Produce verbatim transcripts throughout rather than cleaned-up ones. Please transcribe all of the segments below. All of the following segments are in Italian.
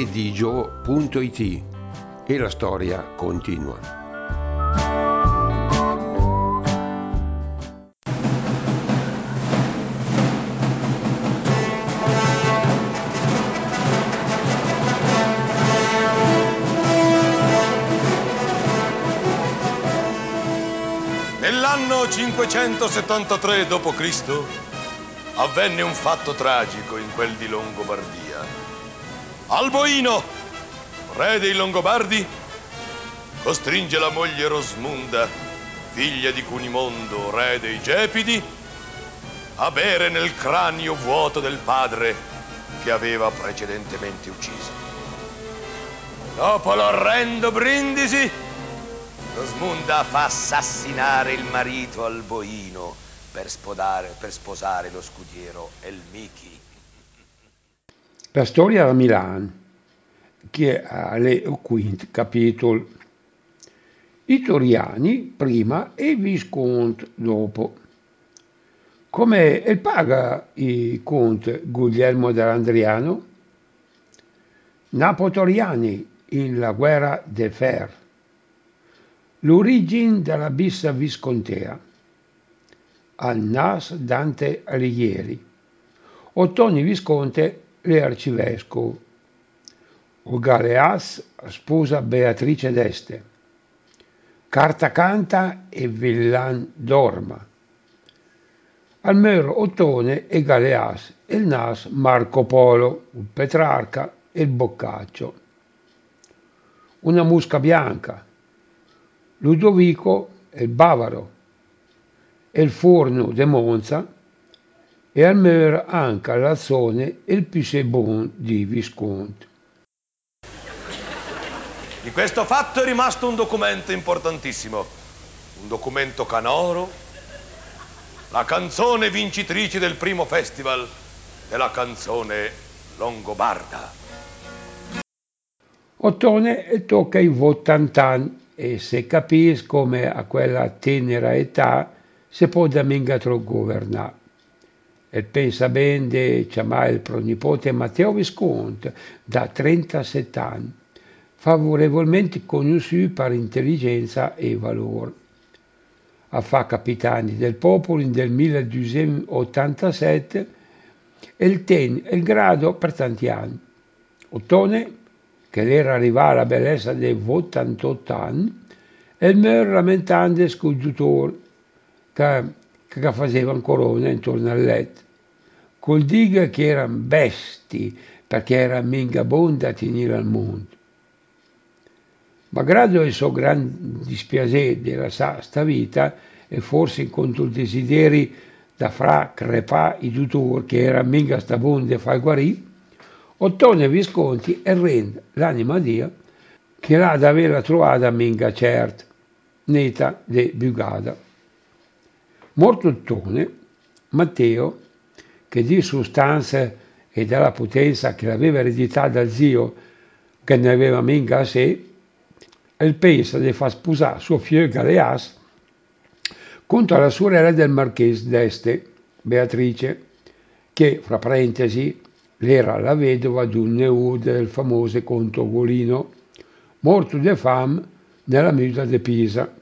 redigio punto it e la storia continua. Nell'anno cinquecentosettantatré dopo Cristo avvenne un fatto tragico in quel di Longobardia. Alboino, re dei Longobardi, costringe la moglie Rosmunda, figlia di Cunimondo, re dei Gepidi, a bere nel cranio vuoto del padre che aveva precedentemente ucciso. Dopo l'orrendo brindisi, Rosmunda fa assassinare il marito Alboino per, spodare, per sposare lo scudiero Elmichi. La storia da Milano, che è il quinto capitolo. I Toriani prima e i Visconti dopo. Come il paga il conte Guglielmo dell'Andriano? Napotoriani in la guerra del Fer. L'origine della Bissa Viscontea. Al Nas Dante Alighieri. Ottoni Visconte l'arcivescovo. O Galeas sposa Beatrice d'Este. Carta canta e Villan dorma. Al mero Ottone e Galeas e il Nas Marco Polo, il Petrarca e il Boccaccio. Una musca bianca. Ludovico e il Bavaro, e il Forno de Monza, e al mero anche l'Azzone e il Pisebon di Visconti. Di questo fatto è rimasto un documento importantissimo, un documento canoro, la canzone vincitrice del primo festival della canzone longobarda. Ottone tocca i ottanta e se capisci come a quella tenera età si può da mingatro governare. E pensa bene di chiamare il pronipote Matteo Visconti, da trentasette anni, favorevolmente conosciuto per intelligenza e valore. A fa capitani del popolo nel milleduecentottantasette e il ten il grado per tanti anni. Ottone, che era arrivata alla bellezza dei ottantotto anni, e il mio lamentante scogiutore che, che faceva corona intorno al letto, col diga che erano besti perché era minga bonda a tenere al mondo. Malgrado il suo gran dispiacere della sta vita e forse contro il desiderio da fra crepà i tutor che era minga sta bonda fai guarì, Ottone Visconti e rende l'anima a Dio che l'ha da averla trovata minga certa, neta de bugada. Morto Ottone, Matteo, che di sostanza e dalla potenza che l'aveva ereditata dal zio, che ne aveva minga a sé, e pensa di far sposare suo figlio Galeas contro la sorella del marchese d'Este, Beatrice, che, fra parentesi, era la vedova di un neude del famoso conte Ugolino, morto di fame nella muta di Pisa.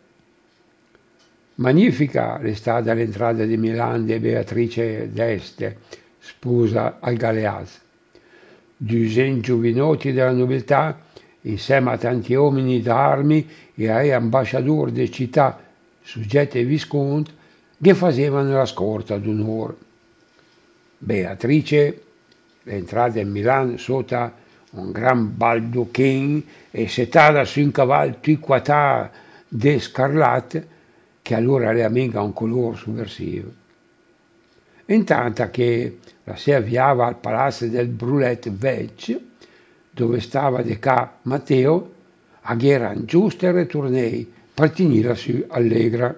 Magnifica è stata l'entrata di Milano di Beatrice d'Este, sposa al Galeazzo. Duecento giovinotti della nobiltà, insieme a tanti uomini d'armi e ai ambasciatori di città suggette ai Visconti, che facevano la scorta d'onore. Beatrice è entrata in Milano sotto un gran baldochin e settata su un cavallo triquatà di scarlatte, che allora era mica un colore sovversivo. Intanto che la si avviava al palazzo del Brulet Vecchio, dove stava de ca Matteo, a che erano giuste ritornei per tenere su allegra.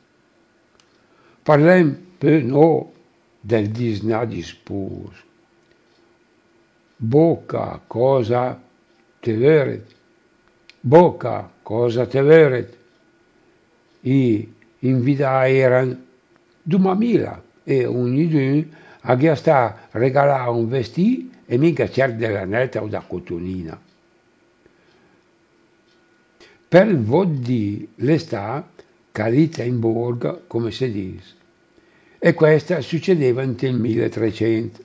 Parlem per no del disnà di sposo. Bocca, cosa te veret? Bocca, cosa te veret? I invidai erano due mila e ognuno a che sta regalare un vestito e mica certo della netta o da cotonina. Per il voto di l'estate, calita in borgo, come si dice, e questa succedeva nel milletrecento.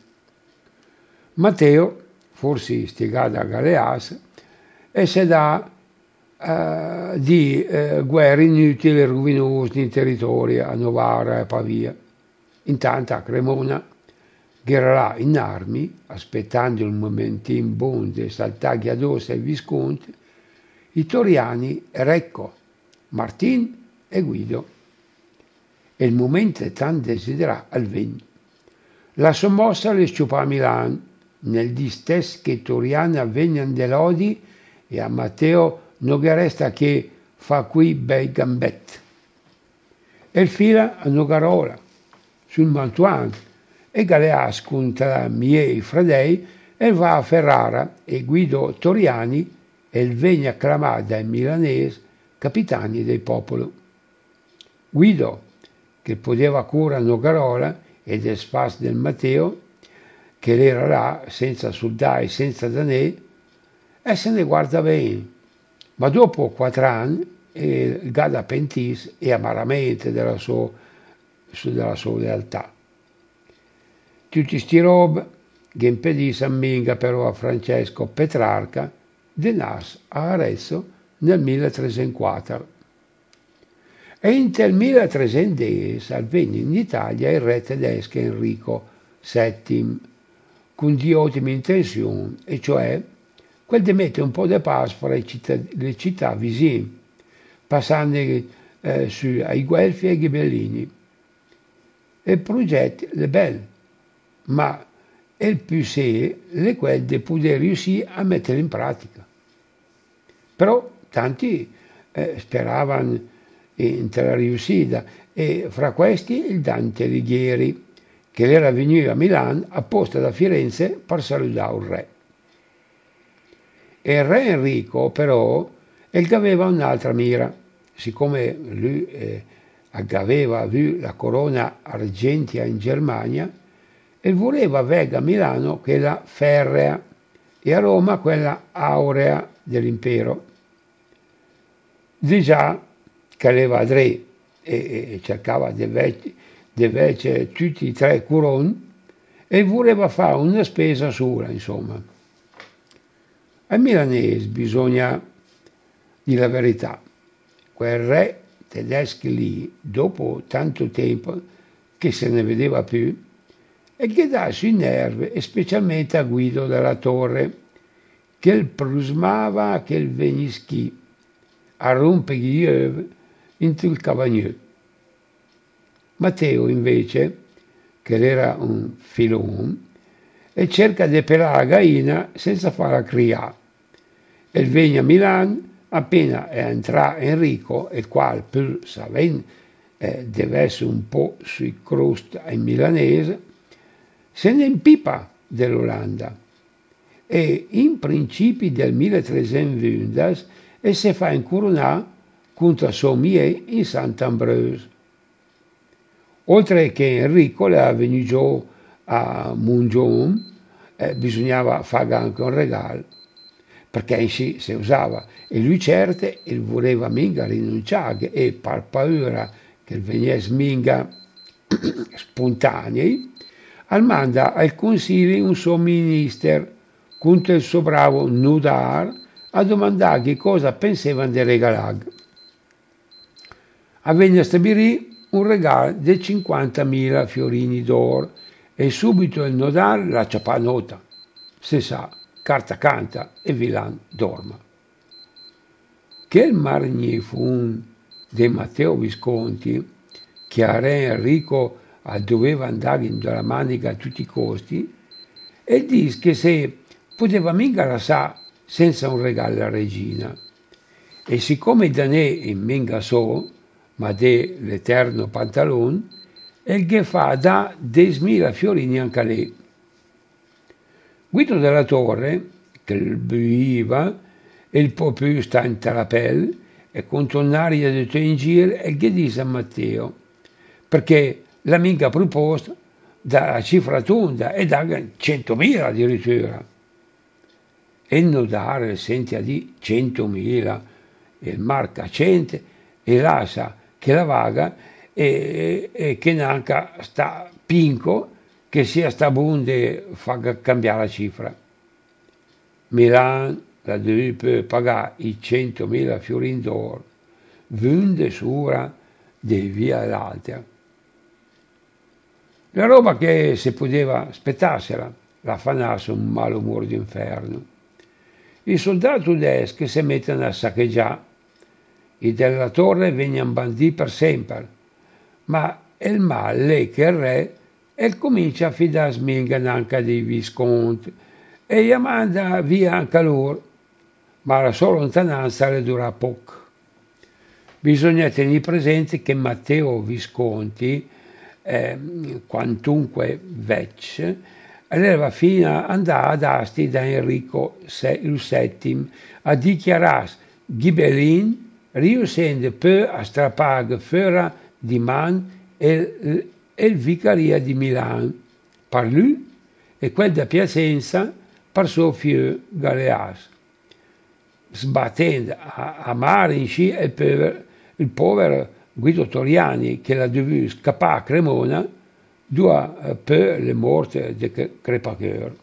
Matteo, forse stigato a Galeas, e si dà uh, di uh, guerre inutili e rovinose in territori a Novara e Pavia. Intanto a Cremona, che era là in armi, aspettando il momentino buono di saltargli addosso ai Visconti, i toriani Recco, Martin e Guido. E il momento tan desiderato al vegno. La sommossa le sciupò a Milano, nel dì stesso che i toriani avvengono dell'Odi e a Matteo non gli resta che fa qui bei gambetti. E il fila a Nogarola, sul Mantuan, e Galeas contra miei fradei e va a Ferrara e Guido Toriani e il vegna acclamato dai milanesi capitani del popolo. Guido, che poteva cura a Nogarola e del sfas del Matteo, che era là senza soldati, senza danè, e se ne guarda bene. Ma dopo quattro anni eh, Gada pentis e amaramente della sua, della sua lealtà. Tutti sti rob che impedì amminga però a Francesco Petrarca di nas a Arezzo nel milletrecentoquattro. E in nel milletrecentodieci avvenne in Italia il re tedesco Enrico settimo, con di ottime intenzioni, e cioè quel di mettere un po' di pace fra le città, le città vicine, passando eh, su, ai Guelfi e ai Ghibellini. Il progetto è bello, ma il più serio è quello di poter riuscire a mettere in pratica. Però tanti eh, speravano in la riuscita, e fra questi il Dante Alighieri, che era venuto a Milano apposta da Firenze per salutare il re. E il re Enrico però il aveva un'altra mira, siccome lui eh, aveva avuto la corona argentea in Germania, e voleva avere a Milano quella ferrea e a Roma quella aurea dell'impero. Di già che aveva a re e, e cercava di invece tutti i tre curoni e voleva fare una spesa sola, insomma. Ai milanesi bisogna dire la verità. Quel re tedesco lì, dopo tanto tempo che se ne vedeva più, e che dà sui nervi, e specialmente a Guido della Torre, che il prusmava che il venischi a rompere gli ovi in il cavagnò. Matteo invece, che era un filone, e cerca di pelare la gallina senza farla criare. E viene a Milano, appena è entrato Enrico, il quale pur sapendo eh, deve essere un po' sui crust ai milanesi, se ne impipa dell'Olanda. E in principi del milletrecentoventi e si fa incoronare contro suo miei in Sant'Ambrogio. Oltre che Enrico le è venuto a Mungione, eh, bisognava fare anche un regalo, perché in sì si usava, e lui certe e voleva minga rinunciare, e per paura che venisse minga spontanei, al manda al consiglio un suo ministro contro il suo bravo Nudar a domandargli cosa pensavano di regalare. Avvenne a stabilire un regalo di cinquantamila fiorini d'oro e subito il Nodar la ciapà nota. Si sa, carta canta e villan dorma. Che il magnifun di Matteo Visconti, che a re Enrico doveva andare in la manica a tutti i costi, e dice che se poteva mica lasciare senza un regalo alla regina. E siccome danè in minga so, ma de l'eterno pantalone, e che fa da diecimila fiorini anche a lei. Guido della Torre, che il buiva, e il po' più sta in terapelle, e con un'aria di in giro, e che dice a Matteo, perché la minga proposta dalla cifra tonda e da centomila addirittura. E notare sentia di centomila, il marca cento e l'asa che la vaga e, e che neanche sta pinco che sia sta bunde fa cambiare la cifra. Milan la deve pagare i centomila fiorin d'oro, vende sura di via l'altra. La roba che si poteva aspettarsela, la fanasse un malumore d'inferno. I soldati tedeschi si mettono a saccheggiare, i della torre vengono banditi per sempre, ma il male è che il re e comincia a fidare sminga anche dei visconti e gli manda via anche loro, ma la sua lontananza le dura poco. Bisogna tenere presente che Matteo Visconti, eh, quantunque vecchio, aveva fino ad andare ad Asti da Enrico il settimo a dichiarare Ghibellin riuscendo poi a strappare fuori di man e il vicaria di Milano per lui e quel da Piacenza per suo figlio Galeas, sbattendo a, a mare in sci il povero, il povero Guido Toriani che l'ha dovuto scappare a Cremona due per le morte di Crepacchio.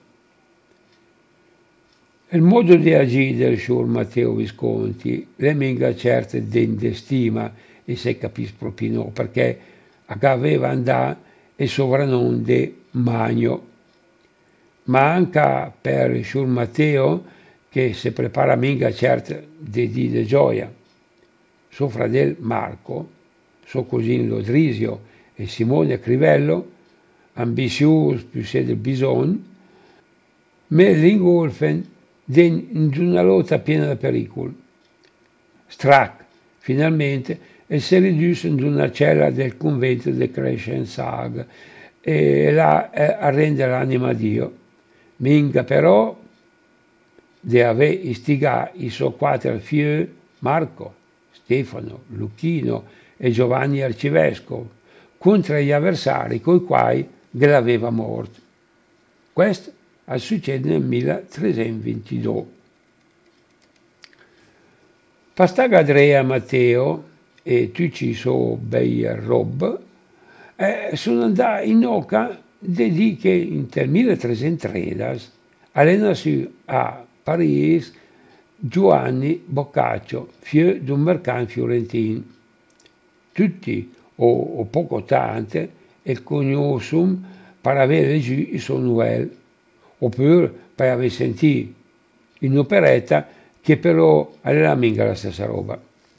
Il modo di agire del signor Matteo Visconti le minga certe dende stima e se capisce proprio no, perché aveva andato il sovrannome di Magno. Ma anche per il signor Matteo che si prepara minga certe di di de gioia. Suo fratello Marco, suo cugino Lodrisio e Simone Crivello, ambizioso più se del bisogno, me l'ingolfen in una lotta piena di pericoli. Strack, finalmente, e si riduce in una cella del convento di Crescensag e là eh, arrende l'anima a Dio. Minga però di aver istigato i suoi quattro figli Marco, Stefano, Luchino e Giovanni Arcivescovo contro gli avversari coi quali l'aveva morto. Questo succede nel milletrecentodventidue. Pastaga Andrea Matteo e tu ci so bei rob eh, sono andati in oca di che in nel milletrecentotredici allenasi a Parigi Giovanni Boccaccio, figlio di un mercante fiorentino. Tutti, o, o poco tante, e conoscono per avere giù il suo novel, oppure per aver sentito in operetta che però aveva minga la stessa roba.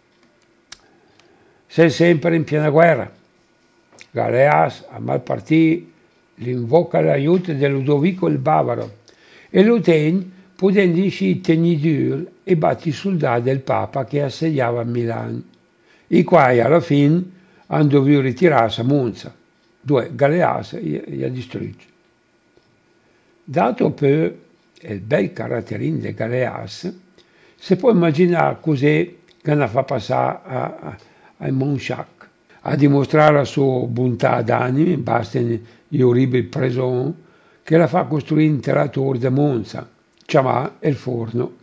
Sei sempre in piena guerra. Galeas, a mal partì, l'invoca l'aiuto di Ludovico il Bavaro e lo ottiene potendo uscire dur e batti i soldati del Papa che assediava Milano, i quali alla fine hanno dovuto ritirarsi a Monza, dove Galeas li ha distrutti. Dato per il bel caratterino di Galeas, si può immaginare cos'è che ne fa passare a, a, a Monchac. A dimostrare la sua bontà d'animi bastano gli orribili presoni che la fa costruire l'intera torre di Monza, chiamata il forno.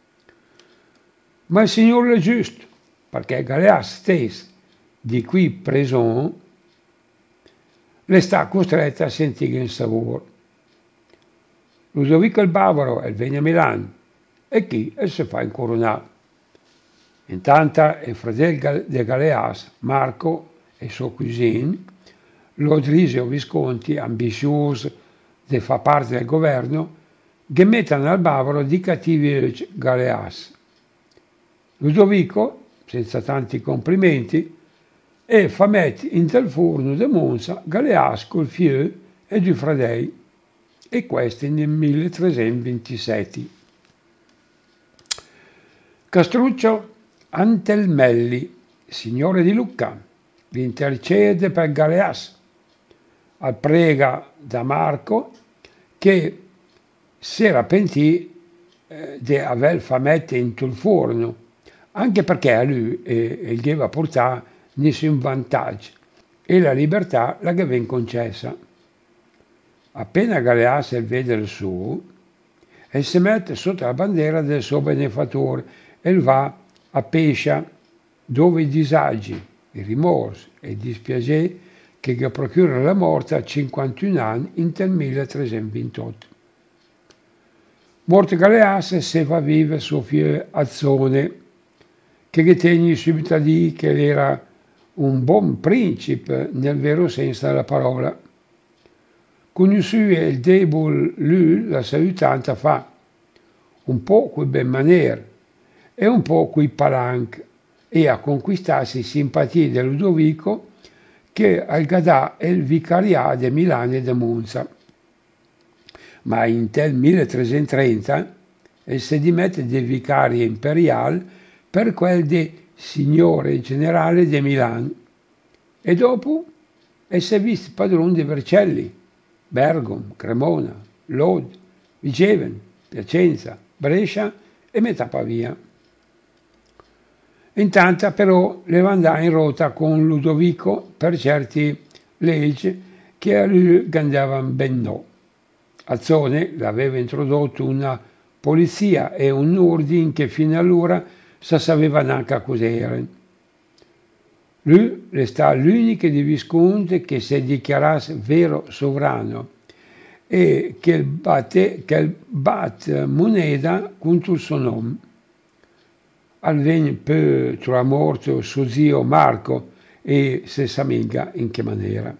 Ma il Signore è giusto, perché Galeas stesso, di qui preson, le sta costretta a sentire il sapore. Ludovico il Bavaro e viene a Milano e chi e si fa incoronare. Intanto il fratello di Galeas, Marco, e suo cugino, Lodrisio Visconti, ambizioso di far parte del governo, che mettono al Bavaro di cattivi Galeas. Ludovico, senza tanti complimenti, e fa mettere in tel forno di Monza Galeas col figlio e due fratelli, e questo nel milletrecentoventisette. Castruccio Antelmelli, signore di Lucca, intercede per Galeas, al prega da Marco che si era pentito eh, di aver famette in tul forno, anche perché a lui eh, gli aveva portato nessun vantaggio e la libertà la che viene concessa. Appena Galeazzi vede il suo, e si mette sotto la bandiera del suo benefattore e va a Pescia, dove i disagi, i rimorsi e i dispiaceri che gli procurano la morte a cinquantuno anni in del milletrecentoventotto. Morto Galeazzi, se va a vivere suo figlio Azzone, che gli tiene subito lì che era un buon principe nel vero senso della parola. Conosciuto il debole lui, la salutante fa un po' quei ben maniere e un po' quei palanche, e a conquistarsi simpatie di Ludovico che al gadà il vicariato di Milano e di Monza. Ma in del milletrecentotrenta il si dimette di vicario imperiale per quel di signore generale di Milano, e dopo e si è visto padrone di Vercelli, Bergamo, Cremona, Lodi, Vigeven, Piacenza, Brescia e metà Pavia. Intanto però le andò in rotta con Ludovico per certi leggi che a lui andavano ben no. Azzone l'aveva introdotto una polizia e un ordine che fino allora si sapeva neanche a cos'era. Lui resta l'unico di Visconti che si dichiarasse vero sovrano e che batte, che batte moneta contro il suo nome. Alvenne poi tra morto suo zio Marco e se sa mica in che maniera.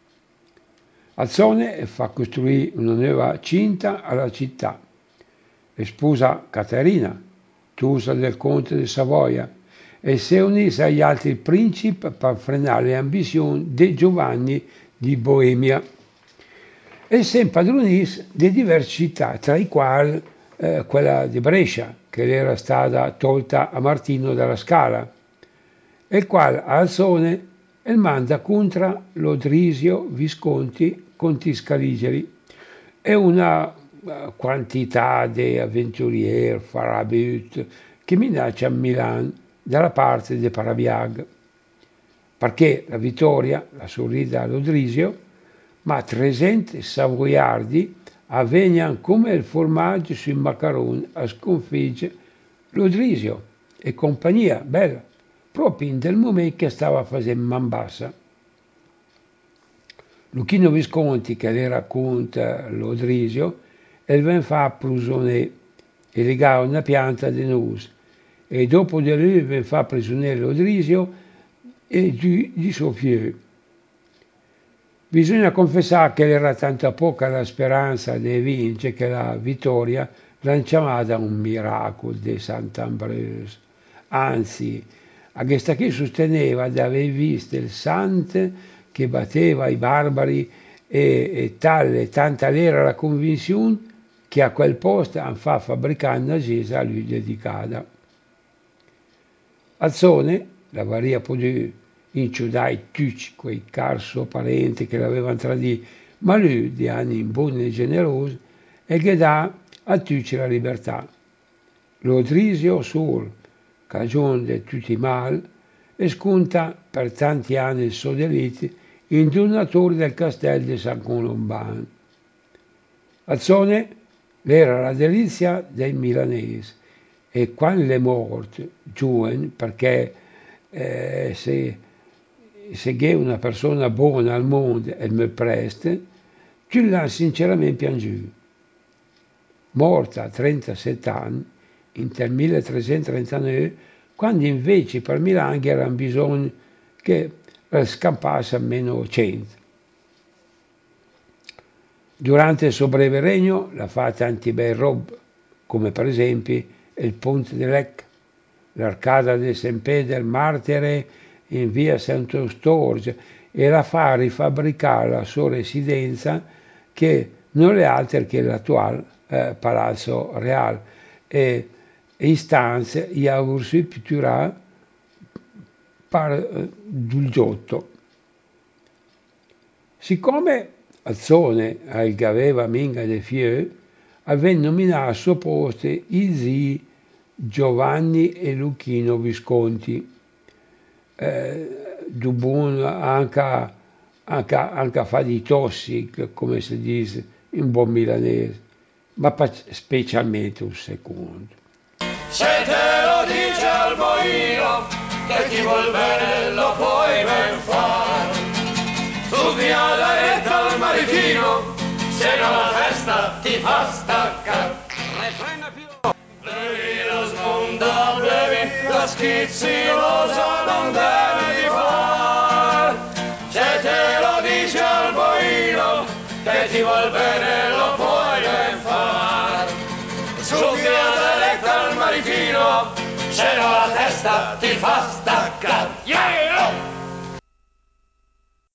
Azzone fa costruire una nuova cinta alla città e sposa Caterina, chiusa del conte di Savoia, e si unisce agli altri principi per frenare le ambizioni di Giovanni di Boemia e si impadronisse di diverse città, tra i quali eh, quella di Brescia, che era stata tolta a Martino dalla Scala, e il quale a Azzone il manda contro l'Odrisio Visconti Conti Scaligeri e una quantità di avventurieri, farabut, che minaccia Milan dalla parte di Parabiag, perché la vittoria la sorride all'Odrisio, ma trecento savoiardi avvengono come il formaggio sui maccaroni a sconfiggere l'Odrisio e compagnia bella, proprio in del momento che stava facendo man bassa. Luchino Visconti, che le racconta l'Odrisio, e ven fa prigioniero e legava una pianta di nus, e dopo di lui ven fa prigioniero l'Odrisio e di, di suo figlio. Bisogna confessare che era tanta poca la speranza di vincere che la vittoria l'hanno chiamata un miracolo di Sant'Ambrosio. Anzi, a questa chi sosteneva di aver visto il santo che batteva i barbari e, e tale, tanta era la convinzione che a quel posto hanno fatto fabbricare una chiesa a lui dedicata. Azzone, la varia potuto inciudare tutti quei cari suoi parenti che l'avevano tradito, ma lui, di anni buoni e generosi, e che dà a tutti la libertà. L'Odrisio Sur, cagione di tutti i mali, e sconta per tanti anni il suo delitto in donatore del castello di San Colombano. Azzone era la delizia dei milanesi e quando è morto, giovane, perché eh, se, se è una persona buona al mondo e mi presta, tu l'ha sinceramente piangiuto. Morta a trentasette anni, in del milletrecentotrentanove, quando invece per Milano era bisogno che scampasse a meno cento. Durante il suo breve regno l'ha fatta tanti bei rob, come per esempio il Ponte di Lecca, l'Arcada di San Pedro Martire in via Santo Storge, e la fa rifabbricare la sua residenza, che non è altro che l'attuale eh, Palazzo Reale, e in stanze gli ha ursi pittura per eh, Giotto. Siccome Azzone, al che aveva minga de fieu, aveva nominato al suo posto i zii Giovanni e Luchino Visconti, eh, du buon anche anche, anche a fare di tossi, come si dice in buon milanese, ma pa- specialmente un secondo. Se te lo dice al boino che ti vuol bene lo puoi ben far. Tu via la retta al maritino, se no la testa ti fa staccare. Bevi la sponda, bevi la schizzinosa, non devi far. Se te lo dice al boino che ti vuol bene lo puoi ben far. Su via la retta al maritino, se no la testa ti fa staccare. Yeah!